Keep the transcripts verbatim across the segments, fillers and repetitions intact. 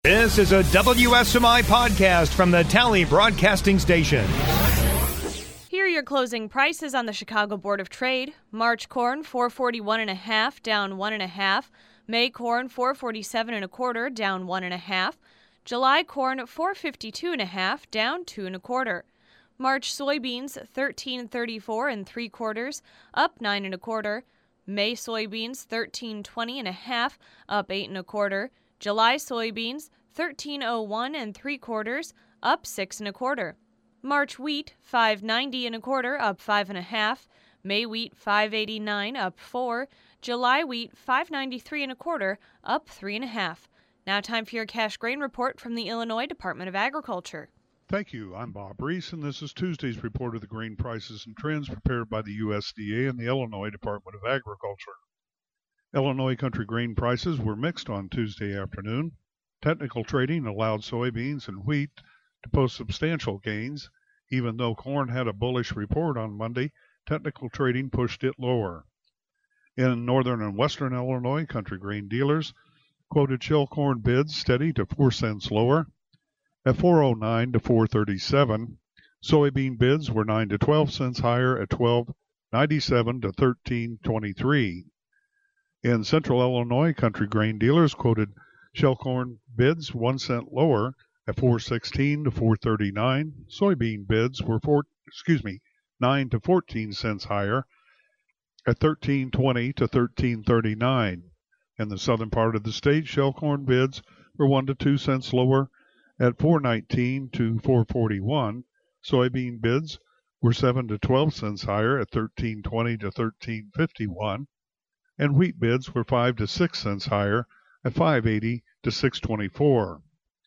This is a W S M I podcast from the Tally Broadcasting Station. Here are your closing prices on the Chicago Board of Trade. March corn four forty-one and a half, down one and a half. May corn four forty-seven and a quarter, down one and a half. July corn four fifty-two and a half, down two and a quarter. March soybeans thirteen thirty-four and three quarters, up nine and a quarter. May soybeans thirteen twenty and a half, up eight and a quarter. July soybeans thirteen oh one and three quarters, up six and a quarter. March wheat five ninety and a quarter, up five and a half. May wheat five eighty-nine, up four. July wheat five ninety-three and a quarter, up three and a half. Now time for your cash grain report from the Illinois Department of Agriculture. Thank you. I'm Bob Reese, and this is Tuesday's report of the grain prices and trends prepared by the U S D A and the Illinois Department of Agriculture. Illinois country grain prices were mixed on Tuesday afternoon. Technical trading allowed soybeans and wheat to post substantial gains. Even though corn had a bullish report on Monday, technical trading pushed it lower. In northern and western Illinois, country grain dealers quoted shell corn bids steady to four cents lower at four oh nine to four thirty-seven. Soybean bids were nine to twelve cents higher at twelve ninety-seven to thirteen twenty-three. In central Illinois, country grain dealers quoted shell corn bids one cent lower at four sixteen to four thirty-nine. Soybean bids were four, excuse me, nine to fourteen cents higher at thirteen twenty to thirteen thirty-nine. In the southern part of the state, shell corn bids were one to two cents lower at four nineteen to four forty-one. Soybean bids were seven to twelve cents higher at thirteen twenty to thirteen fifty-one. And wheat bids were five to six cents higher at five eighty to six twenty-four.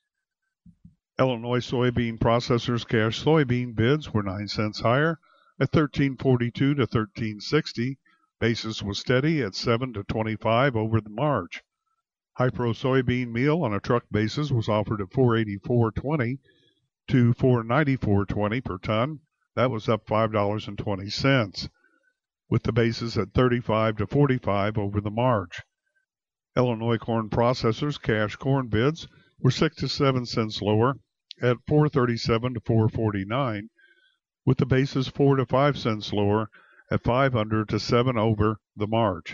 Illinois soybean processors cash soybean bids were nine cents higher at thirteen forty-two to thirteen sixty. Basis was steady at seven to twenty-five over the March. High-pro soybean meal on a truck basis was offered at four eighty-four twenty to four ninety-four twenty per ton. That was up five dollars and twenty cents, with the basis at thirty-five to forty-five over the March. Illinois corn processors cash corn bids were six to seven cents lower at four thirty-seven to four forty-nine, with the basis four to five cents lower at five under to seven over the March.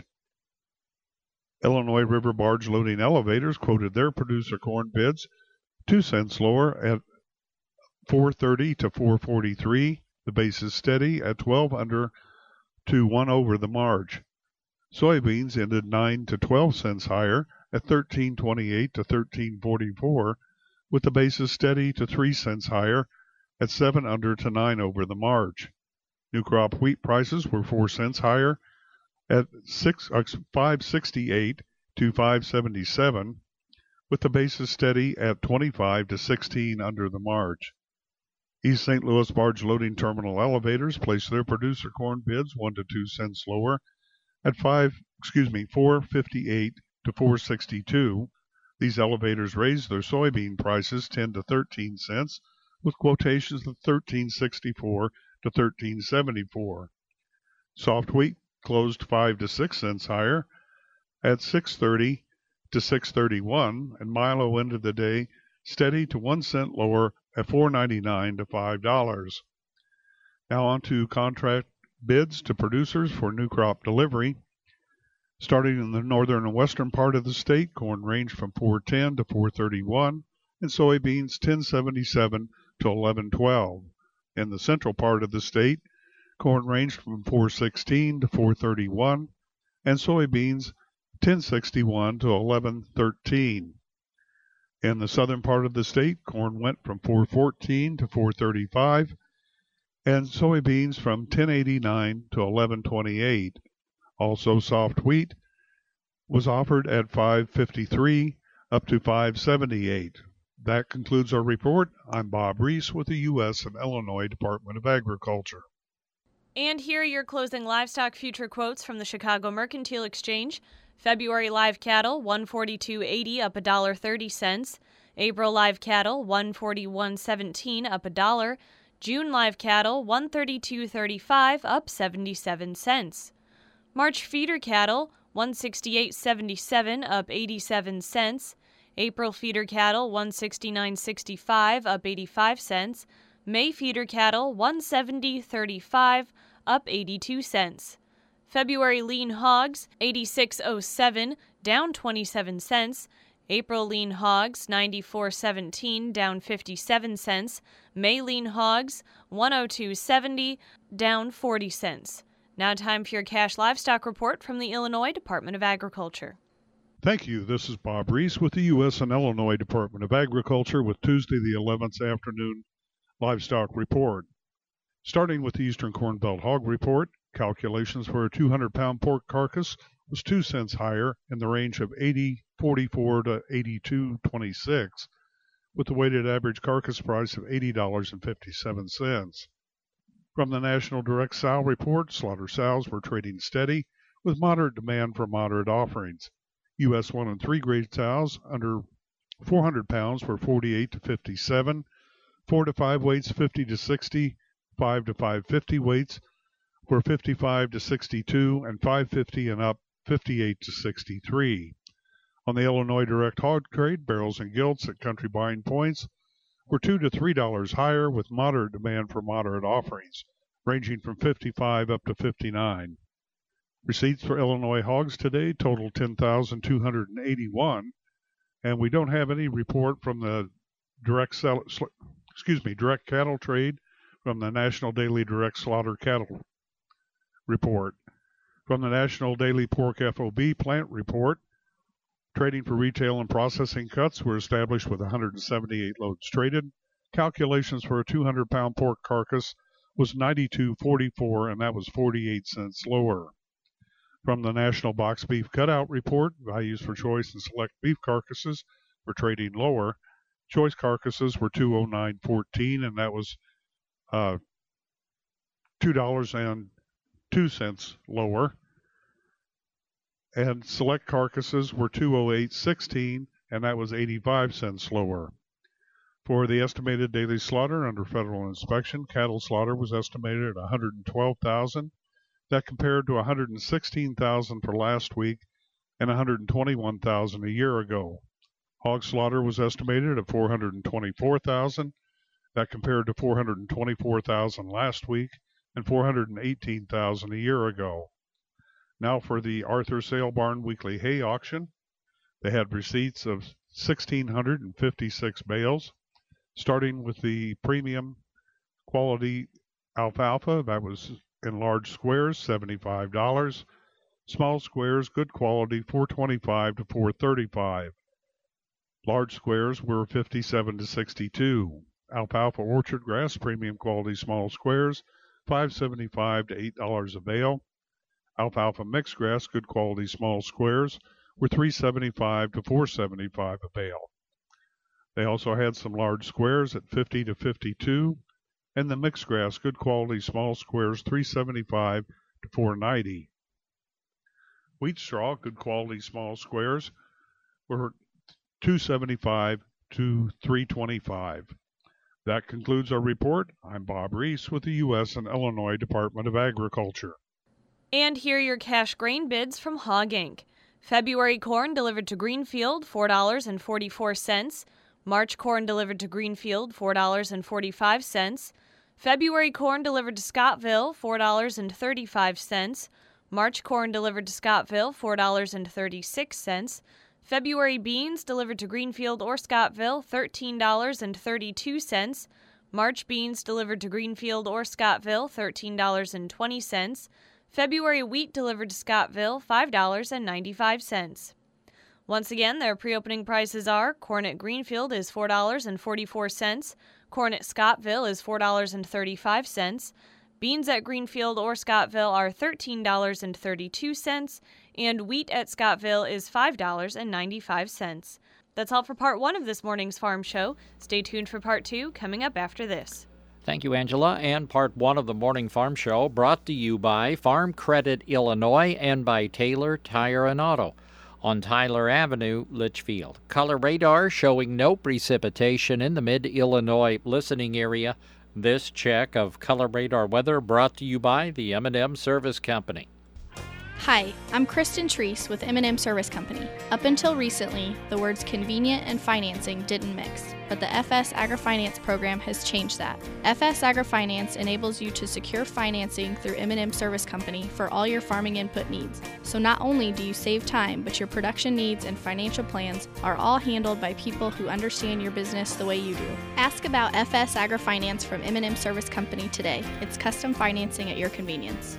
Illinois river barge loading elevators quoted their producer corn bids two cents lower at four thirty to four forty-three. The basis steady at twelve under to one over the March. Soybeans ended nine to twelve cents higher at thirteen twenty-eight to thirteen forty-four, with the basis steady to three cents higher at seven under to nine over the March. New crop wheat prices were four cents higher at six, uh, five sixty-eight to five seventy-seven, with the basis steady at twenty-five to sixteen under the March. East Saint Louis barge loading terminal elevators placed their producer corn bids one to two cents lower at five, excuse me, four fifty-eight to four sixty-two. These elevators raised their soybean prices ten to thirteen cents, with quotations of thirteen sixty-four to thirteen seventy-four. Soft wheat closed five to six cents higher at six thirty to six thirty-one, and Milo ended the day steady to one cent lower at four ninety-nine to five dollars. Now on to contract bids to producers for new crop delivery. Starting in the northern and western part of the state, corn ranged from four ten to four thirty-one, and soybeans ten seventy-seven to eleven twelve. In the central part of the state, corn ranged from four sixteen to four thirty-one, and soybeans ten sixty-one to eleven thirteen. In the southern part of the state, corn went from four fourteen to four thirty-five, and soybeans from ten eighty-nine to eleven twenty-eight. Also, soft wheat was offered at five fifty-three up to five seventy-eight. That concludes our report. I'm Bob Reese with the U S and Illinois Department of Agriculture. And here are your closing livestock future quotes from the Chicago Mercantile Exchange. February live cattle, one forty-two eighty, up one dollar and thirty cents. April live cattle, one forty-one seventeen, up a dollar. June live cattle, one thirty-two thirty-five, up seventy-seven cents. March feeder cattle, one sixty-eight seventy-seven, up eighty-seven cents. April feeder cattle one sixty-nine sixty-five, up eighty-five cents. May feeder cattle one seventy thirty-five, up eighty-two cents. February lean hogs eighty-six oh seven, down twenty-seven cents. April lean hogs ninety-four seventeen, down fifty-seven cents. May lean hogs one oh two seventy, down forty cents. Now time for your cash livestock report from the Illinois Department of Agriculture. Thank you. This is Bob Reese with the U S and Illinois Department of Agriculture with Tuesday the eleventh afternoon livestock report. Starting with the Eastern Corn Belt Hog Report, calculations for a two hundred pound pork carcass was two cents higher in the range of eighty forty-four to eighty-two twenty-six, with the weighted average carcass price of eighty dollars and fifty-seven cents. From the National Direct Sow Report, slaughter sows were trading steady with moderate demand for moderate offerings. U S one and three grade sows under four hundred pounds were forty-eight to fifty-seven, four to five weights fifty to sixty, five to five fifty weights were fifty-five to sixty-two, and five fifty and up fifty-eight to sixty-three. On the Illinois Direct Hog Trade, barrels and gilts at country buying points were two to three dollars higher with moderate demand for moderate offerings, ranging from fifty-five up to fifty-nine. Receipts for Illinois hogs today total ten thousand two hundred eighty-one, and we don't have any report from the direct sell, excuse me, direct cattle trade from the National Daily Direct Slaughter Cattle Report. From the National Daily Pork F O B Plant Report, trading for retail and processing cuts were established with one hundred seventy-eight loads traded. Calculations for a two hundred pound pork carcass was ninety-two forty-four, and that was forty-eight cents lower. From the National Box Beef Cutout Report, values for choice and select beef carcasses were trading lower. Choice carcasses were two oh nine fourteen, and that was uh, two dollars and two cents lower. And select carcasses were two oh eight sixteen, and that was eighty-five cents lower. For the estimated daily slaughter under federal inspection, cattle slaughter was estimated at one hundred twelve thousand. That compared to one hundred sixteen thousand for last week and one hundred twenty-one thousand a year ago. Hog slaughter was estimated at four hundred twenty-four thousand. That compared to four hundred twenty-four thousand last week and four hundred eighteen thousand a year ago. Now for the Arthur Sale Barn weekly hay auction. They had receipts of one thousand six hundred fifty-six bales, starting with the premium quality alfalfa. That was in large squares, seventy-five dollars. Small squares, good quality, four twenty-five to four thirty-five. Large squares were fifty-seven to sixty-two. Alfalfa orchard grass, premium quality small squares, five seventy-five to eight dollars a bale. Alfalfa mixed grass, good quality small squares, were three seventy-five to four seventy-five a bale. They also had some large squares at fifty to fifty-two, and the mixed grass, good quality small squares, three seventy-five to four ninety. Wheat straw, good quality small squares, were two seventy-five to three twenty-five. That concludes our report. I'm Bob Reese with the U S and Illinois Department of Agriculture. And here are your cash grain bids from Hog Incorporated. February corn delivered to Greenfield, four dollars and forty-four cents. March corn delivered to Greenfield, four dollars and forty-five cents. February corn delivered to Scottville, four dollars and thirty-five cents. March corn delivered to Scottville, four dollars and thirty-six cents. February beans delivered to Greenfield or Scottville, thirteen dollars and thirty-two cents. March beans delivered to Greenfield or Scottville, thirteen dollars and twenty cents. February wheat delivered to Scottville, five dollars and ninety-five cents. Once again, their pre-opening prices are: corn at Greenfield is four dollars and forty-four cents, corn at Scottville is four dollars and thirty-five cents, beans at Greenfield or Scottville are thirteen dollars and thirty-two cents, and wheat at Scottville is five dollars and ninety-five cents. That's all for part one of this morning's farm show. Stay tuned for part two coming up after this. Thank you, Angela. And part one of the Morning Farm Show brought to you by Farm Credit Illinois and by Taylor Tire and Auto on Tyler Avenue, Litchfield. Color radar showing no precipitation in the mid-Illinois listening area. This check of color radar weather brought to you by the M and M Service Company. Hi, I'm Kristen Treese with M and M Service Company. Up until recently, the words convenient and financing didn't mix, but the F S AgriFinance program has changed that. F S AgriFinance enables you to secure financing through M and M Service Company for all your farming input needs. So not only do you save time, but your production needs and financial plans are all handled by people who understand your business the way you do. Ask about F S AgriFinance from M and M Service Company today. It's custom financing at your convenience.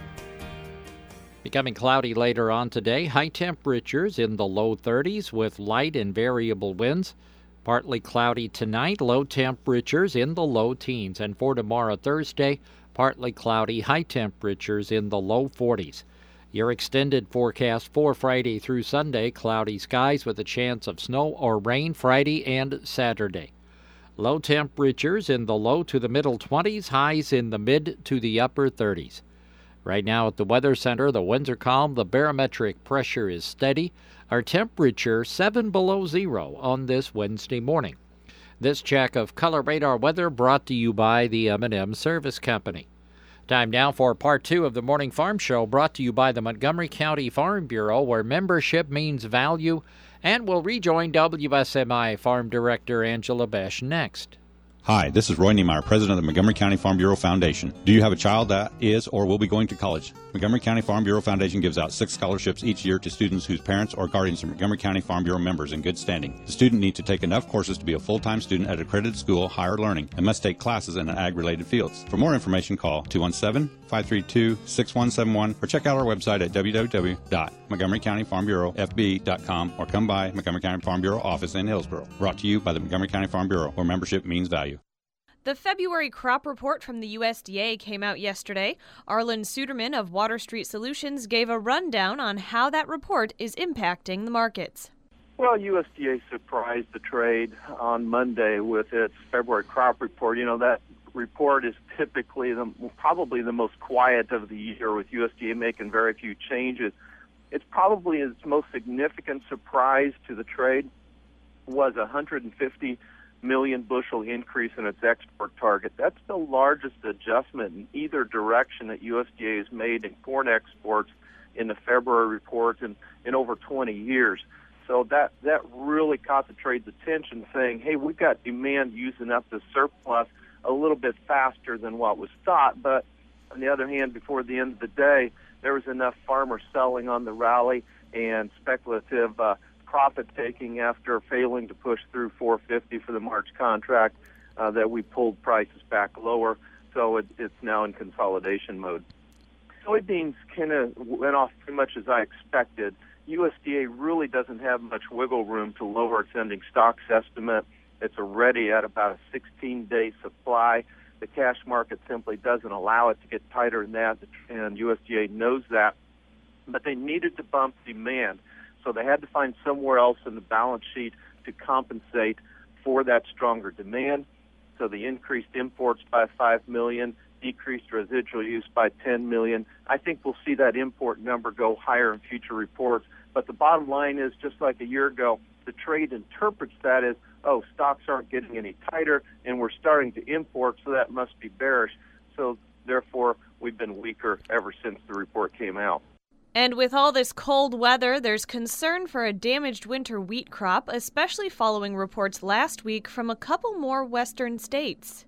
Becoming cloudy later on today, high temperatures in the low thirties with light and variable winds. Partly cloudy tonight, low temperatures in the low teens. And for tomorrow, Thursday, partly cloudy, high temperatures in the low forties. Your extended forecast for Friday through Sunday, cloudy skies with a chance of snow or rain Friday and Saturday. Low temperatures in the low to the middle twenties, highs in the mid to the upper thirties. Right now at the Weather Center, the winds are calm, the barometric pressure is steady. Our temperature seven below zero on this Wednesday morning. This check of Color Radar weather brought to you by the M and M Service Company. Time now for part two of the Morning Farm Show, brought to you by the Montgomery County Farm Bureau, where membership means value. And we'll rejoin W S M I Farm Director Angela Besch next. Hi, this is Roy Niemeyer, President of the Montgomery County Farm Bureau Foundation. Do you have a child that is or will be going to college? Montgomery County Farm Bureau Foundation gives out six scholarships each year to students whose parents or guardians are Montgomery County Farm Bureau members in good standing. The student needs to take enough courses to be a full-time student at accredited school, higher learning, and must take classes in ag-related fields. For more information, call two one seven, five three two, six one seven one or check out our website at w w w dot montgomery county farm bureau f b dot com or come by Montgomery County Farm Bureau office in Hillsborough. Brought to you by the Montgomery County Farm Bureau, where membership means value. The February crop report from the U S D A came out yesterday. Arlen Suderman of Water Street Solutions gave a rundown on how that report is impacting the markets. Well, U S D A surprised the trade on Monday with its February crop report. You know, that report is typically the, probably the most quiet of the year, with U S D A making very few changes. It's probably its most significant surprise to the trade was a one hundred fifty million bushel increase in its export target. That's the largest adjustment in either direction that U S D A has made in corn exports in the February report in, in over twenty years. So that, that really caught the trade's attention, saying, hey, we've got demand using up the surplus a little bit faster than what was thought. But on the other hand, before the end of the day, there was enough farmers selling on the rally and speculative uh, profit-taking after failing to push through four fifty for the March contract uh, that we pulled prices back lower. So it, it's now in consolidation mode. Soybeans kind of went off pretty much as I expected. U S D A really doesn't have much wiggle room to lower its ending stocks estimate. It's already at about a sixteen-day supply. The cash market simply doesn't allow it to get tighter than that, and U S D A knows that. But they needed to bump demand. So they had to find somewhere else in the balance sheet to compensate for that stronger demand. So they increased imports by five million, decreased residual use by ten million. I think we'll see that import number go higher in future reports. But the bottom line is, just like a year ago, the trade interprets that as, oh, stocks aren't getting any tighter, and we're starting to import, so that must be bearish. So therefore, we've been weaker ever since the report came out. And with all this cold weather, there's concern for a damaged winter wheat crop, especially following reports last week from a couple more western states.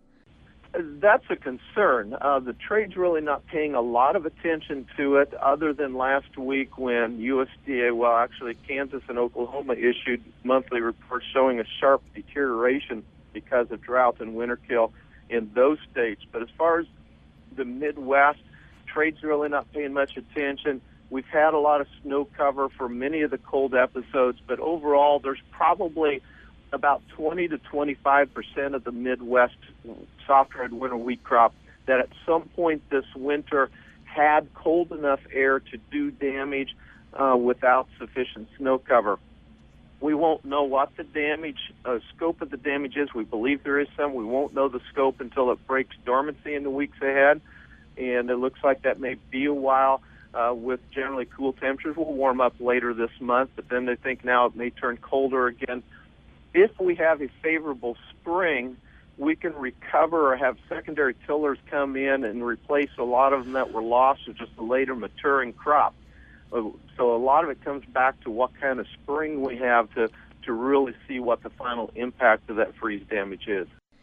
That's a concern. Uh, the trade's really not paying a lot of attention to it, other than last week when U S D A, well, actually Kansas and Oklahoma issued monthly reports showing a sharp deterioration because of drought and winter kill in those states. But as far as the Midwest, trade's really not paying much attention. We've had a lot of snow cover for many of the cold episodes, but overall there's probably about twenty to twenty-five percent of the Midwest soft red winter wheat crop that at some point this winter had cold enough air to do damage uh, without sufficient snow cover. We won't know what the damage, uh, scope of the damage is. We believe there is some. We won't know the scope until it breaks dormancy in the weeks ahead, and it looks like that may be a while. Uh, with generally cool temperatures, will warm up later this month, but then they think now it may turn colder again. If we have a favorable spring, we can recover or have secondary tillers come in and replace a lot of them that were lost with just a later maturing crop. So a lot of it comes back to what kind of spring we have to, to really see what the final impact of that freeze damage is.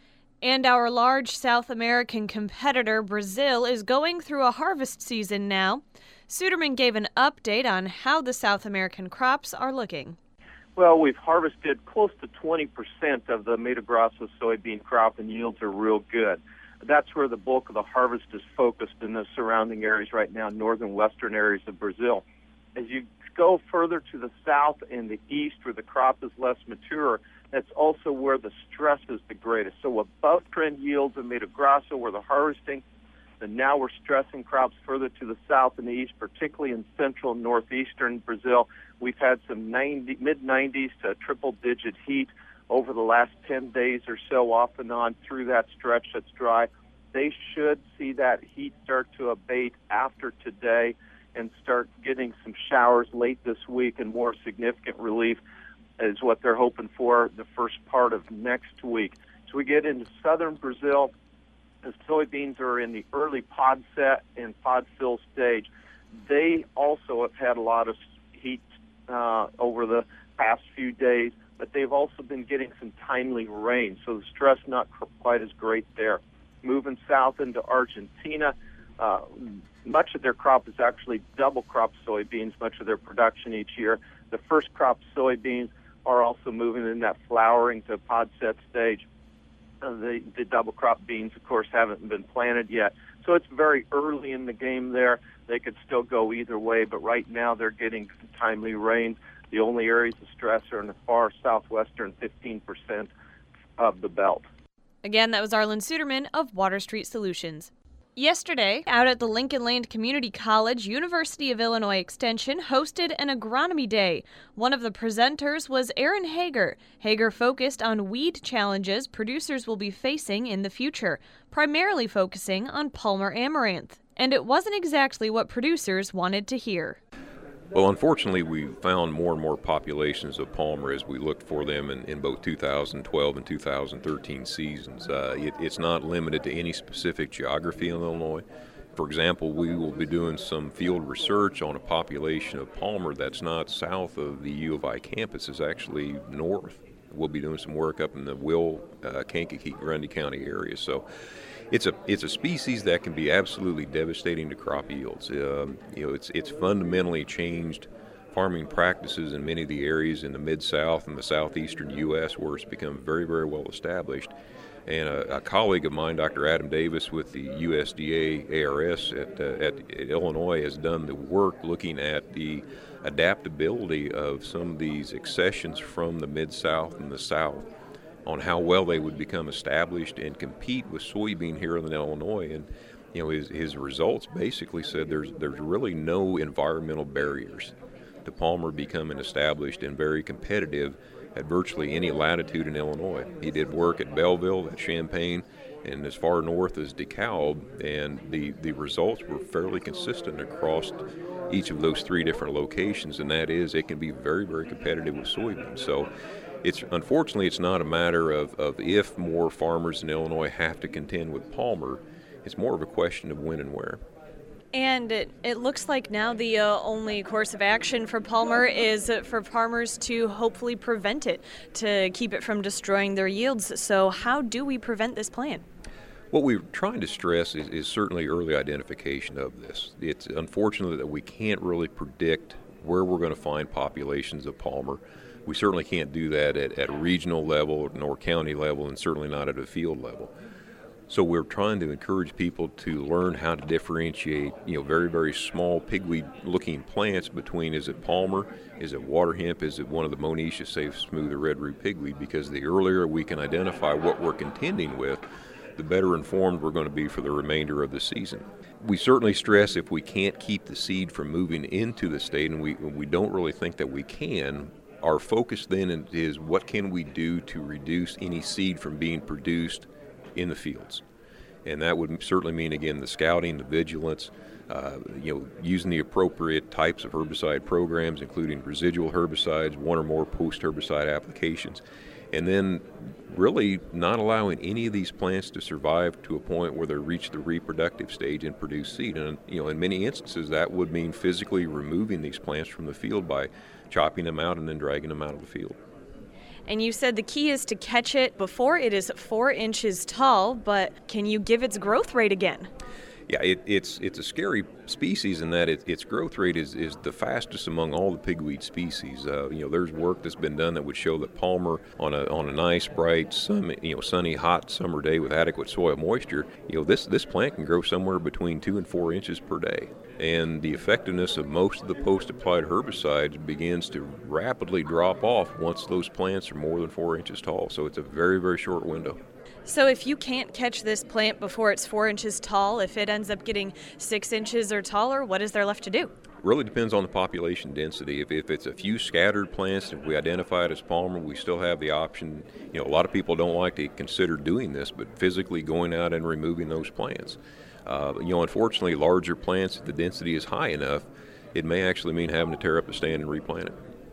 And our large South American competitor, Brazil, is going through a harvest season now. Suderman gave an update on how the South American crops are looking. Well, we've harvested close to twenty percent of the Mato Grosso soybean crop, and yields are real good. That's where the bulk of the harvest is focused in the surrounding areas right now, northern western areas of Brazil. As you go further to the south and the east, where the crop is less mature, that's also where the stress is the greatest. So above trend yields in Mato Grosso, where the harvesting, and now we're stressing crops further to the south and the east, particularly in central and northeastern Brazil. We've had some ninety, mid nineties to triple-digit heat over the last ten days or so, off and on through that stretch that's dry. They should see that heat start to abate after today and start getting some showers late this week, and more significant relief is what they're hoping for the first part of next week. So we get into southern Brazil. The soybeans are in the early pod set and pod fill stage. They also have had a lot of heat uh, over the past few days, but they've also been getting some timely rain, so the stress not quite as great there. Moving south into Argentina, uh, much of their crop is actually double crop soybeans, much of their production each year. The first crop soybeans are also moving in that flowering to pod set stage. Uh, the, the double crop beans, of course, haven't been planted yet. So it's very early in the game there. They could still go either way, but right now they're getting timely rains. The only areas of stress are in the far southwestern fifteen percent of the belt. Again, that was Arlen Suderman of Water Street Solutions. Yesterday, out at the Lincoln Land Community College, University of Illinois Extension hosted an agronomy day. One of the presenters was Aaron Hager. Hager focused on weed challenges producers will be facing in the future, primarily focusing on Palmer amaranth. And it wasn't exactly what producers wanted to hear. Well, unfortunately, we found more and more populations of Palmer as we looked for them in, in both two thousand twelve and two thousand thirteen seasons. Uh, it, it's not limited to any specific geography in Illinois. For example, we will be doing some field research on a population of Palmer that's not south of the U of I campus, it's actually north. We'll be doing some work up in the Will, uh, Kankakee, Grundy County area. So It's a it's a species that can be absolutely devastating to crop yields. Um, you know, it's it's fundamentally changed farming practices in many of the areas in the Mid-South and the southeastern U S where it's become very, very well established. And a, a colleague of mine, Doctor Adam Davis, with the U S D A A R S at, uh, at, at Illinois, has done the work looking at the adaptability of some of these accessions from the Mid-South and the South, on how well they would become established and compete with soybean here in Illinois. And you know, his, his results basically said there's there's really no environmental barriers to Palmer becoming established and very competitive at virtually any latitude in Illinois. He did work at Belleville, at Champaign, and as far north as DeKalb, and the, the results were fairly consistent across each of those three different locations, and that is it can be very, very competitive with soybeans. So It's unfortunately, it's not a matter of, of if more farmers in Illinois have to contend with Palmer. It's more of a question of when and where. And it, it looks like now the uh, only course of action for Palmer is for farmers to hopefully prevent it, to keep it from destroying their yields. So how do we prevent this plant? What we're trying to stress is, is certainly early identification of this. It's unfortunate that we can't really predict where we're going to find populations of Palmer. We certainly can't do that at, at a regional level nor county level, and certainly not at a field level. So we're trying to encourage people to learn how to differentiate, you know, very, very small pigweed-looking plants between, is it Palmer, is it water hemp, is it one of the Monoecia safe smooth or red root pigweed, because the earlier we can identify what we're contending with, the better informed we're going to be for the remainder of the season. We certainly stress if we can't keep the seed from moving into the state, and we, we don't really think that we can, our focus then is what can we do to reduce any seed from being produced in the fields. And that would certainly mean, again, the scouting, the vigilance, uh, you know, using the appropriate types of herbicide programs, including residual herbicides, one or more post-herbicide applications. and then really not allowing any of these plants to survive to a point where they reach the reproductive stage and produce seed. And you know, in many instances, that would mean physically removing these plants from the field by chopping them out and then dragging them out of the field. And you said the key is to catch it before it is four inches tall, but can you give its growth rate again? Yeah, it, it's it's a scary species in that it, its growth rate is, is the fastest among all the pigweed species. Uh, you know, there's work that's been done that would show that palmer on a on a nice, bright, sun, you know, sunny, hot summer day with adequate soil moisture, you know, this this plant can grow somewhere between two and four inches per day. And the effectiveness of most of the post-applied herbicides begins to rapidly drop off once those plants are more than four inches tall. So it's a very, very short window. So if you can't catch this plant before it's four inches tall, if it ends up getting six inches or taller, what is there left to do? Really depends on the population density. If, if it's a few scattered plants, if we identify it as palmer, we still have the option. You know, a lot of people don't like to consider doing this, but physically going out and removing those plants. Uh, you know, unfortunately, larger plants, if the density is high enough, it may actually mean having to tear up the stand and replant it.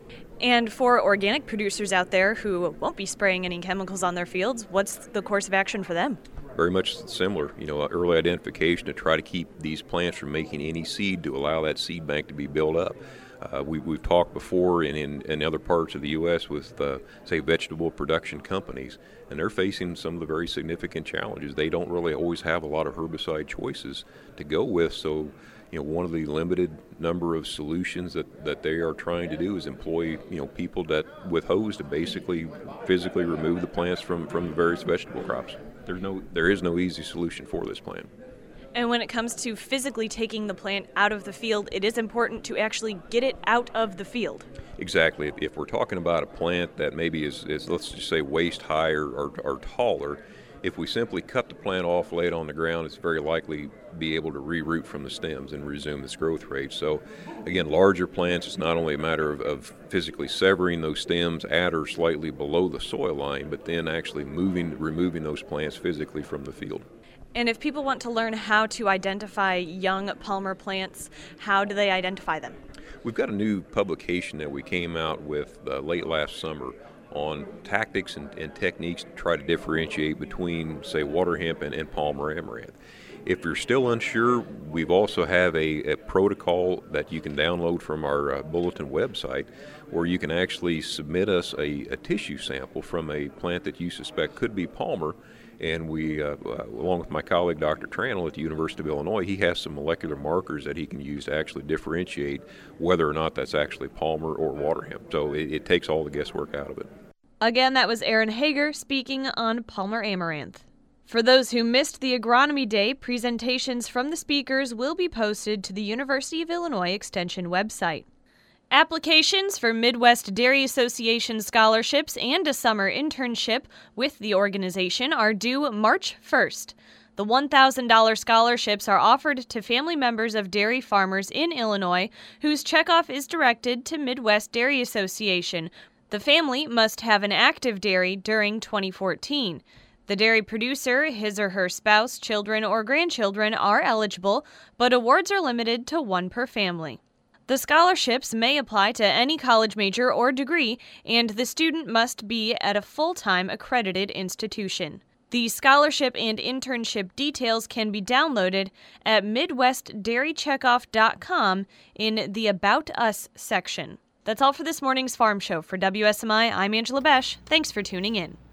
And for organic producers out there who won't be spraying any chemicals on their fields, what's the course of action for them? Very much similar, you know, early identification to try to keep these plants from making any seed to allow that seed bank to be built up. Uh, we, we've talked before in, in, in other parts of the U S with, uh, say, vegetable production companies, and they're facing some of the very significant challenges. They don't really always have a lot of herbicide choices to go with, so you know, one of the limited number of solutions that, that they are trying to do is employ, you know, people that with hose to basically physically remove the plants from, from the various vegetable crops. There's no, there is no easy solution for this plant. And when it comes to physically taking the plant out of the field, it is important to actually get it out of the field. Exactly. If, if we're talking about a plant that maybe is, is let's just say waist high or, or, or taller, if we simply cut the plant off, lay it on the ground, it's very likely be able to reroot from the stems and resume this growth rate. So again, larger plants, it's not only a matter of, of physically severing those stems at or slightly below the soil line, but then actually moving, removing those plants physically from the field. And if people want to learn how to identify young palmer plants, how do they identify them? We've got a new publication that we came out with uh, late last summer on tactics and, and techniques to try to differentiate between, say, water hemp and, and palmer amaranth. If you're still unsure, we've also have a, a protocol that you can download from our uh, bulletin website where you can actually submit us a, a tissue sample from a plant that you suspect could be palmer. And we, uh, uh, along with my colleague Doctor Tranel at the University of Illinois, he has some molecular markers that he can use to actually differentiate whether or not that's actually palmer or water hemp. So it, it takes all the guesswork out of it. Again, that was Aaron Hager speaking on palmer amaranth. For those who missed the Agronomy Day, presentations from the speakers will be posted to the University of Illinois Extension website. Applications for Midwest Dairy Association scholarships and a summer internship with the organization are due March first. The one thousand dollars scholarships are offered to family members of dairy farmers in Illinois whose checkoff is directed to Midwest Dairy Association. The family must have an active dairy during twenty fourteen. The dairy producer, his or her spouse, children, or grandchildren are eligible, but awards are limited to one per family. The scholarships may apply to any college major or degree, and the student must be at a full-time accredited institution. The scholarship and internship details can be downloaded at midwest dairy checkoff dot com in the About Us section. That's all for this morning's Farm Show. For W S M I, I'm Angela Besh. Thanks for tuning in.